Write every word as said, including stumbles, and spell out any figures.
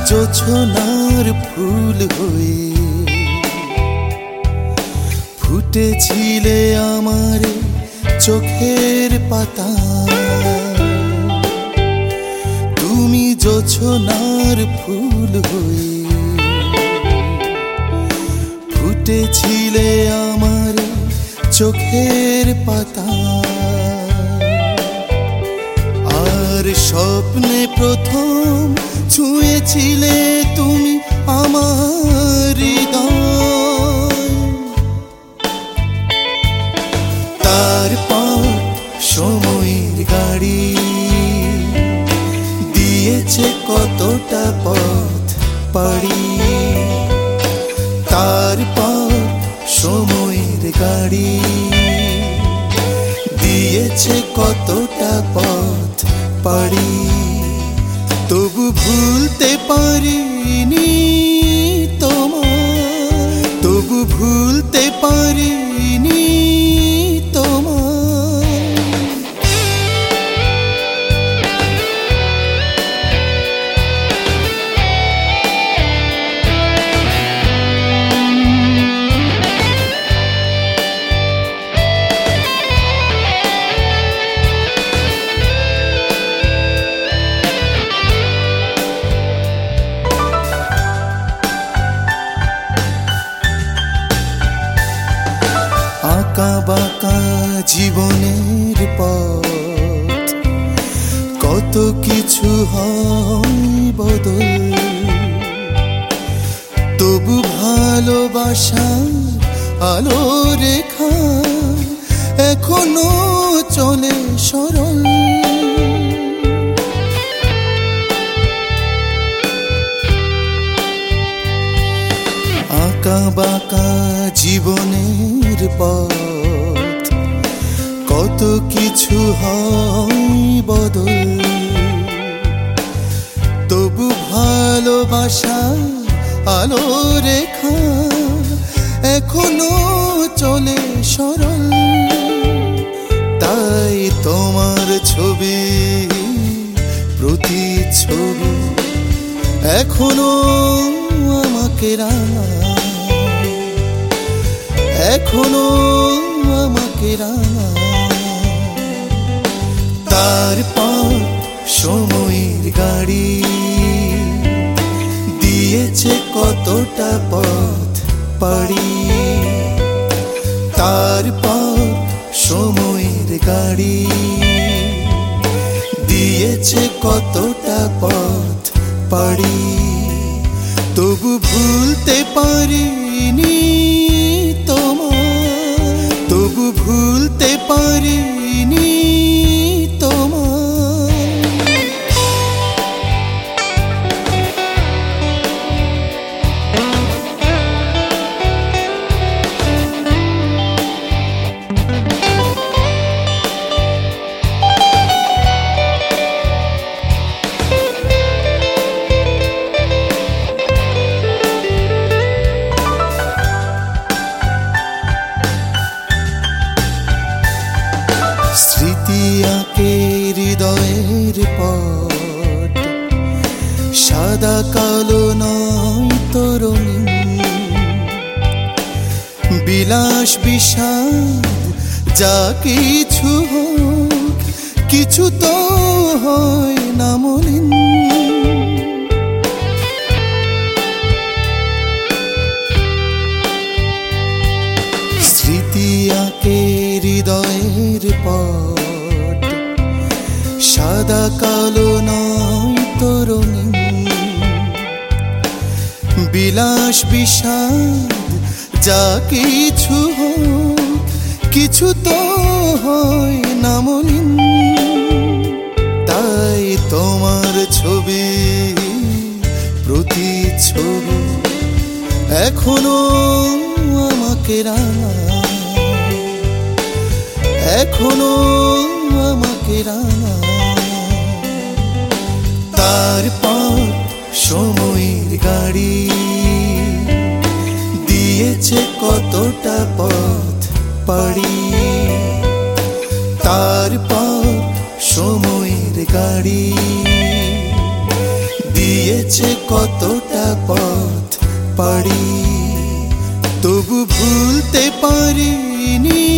জোছনার ফুল হয়ে ফুটেছিলে আমার চোখের পাতা। তুমি জোছনার ফুল হয়ে ফুটেছিলে আমার চোখের পাতা। আর স্বপ্নে প্রথম ছুঁয়েছিলে তুমি আমার হৃদয়। তারপর সময়ের গাড়ি দিয়েছে কতটা পথ পাড়ি। তারপর সময়ের গাড়ি দিয়েছে কতটা পথ পাড়ি। তবু ভুলতে পারিনি তোমায়, তবু ভুলতে পারিনি তোমায়। আঁকা বাঁকা জীবনের পথ কত কিছু হয় বদল। তবু ভালোবাসার আলো রেখা এখনো চলে সরল। আঁকা বাঁকা জীবনের পথ কত কিছু হয় বদল। তবু ভালোবাসার আলো রেখা এখনো চলে সরল। তাই তোমার ছবি প্রতিচ্ছবি এখনো আমাকে রাঙায়, এখনো আমাকে রাঙায়। তারপর সময়ের গাড়ি দিয়েছে কতটা পথ পাড়ি। তারপর সময়ের গাড়ি দিয়েছে কতটা পথ পাড়ি। তবু ভুলতে পারিনি তোমায়, তবু ভুলতে পারিনি তোমায়। স্মৃতি আঁকে হৃদয়ের পট সাদা কালো নয় তরুণী। বিলাস বিষাদ যা কিছু হোক কিছু তো হয় না মলিন। স্মৃতি আঁকে হৃদয়ের পট সাদা কালো নয় তরুণী। বিলাস বিষাদ যা কিছু হোক কিছু তো হয় না মলিন। তাই তোমার ছবি প্রতিচ্ছবি এখনো আমাকে রাঙায়, এখনো আমাকে রাঙায়। তারপর সময়ের গাড়ি দিয়েছে কতটা পথ পাড়ি। তারপর সময়ের গাড়ি দিয়েছে কতটা পথ পাড়ি, তবু ভুলতে পারিনি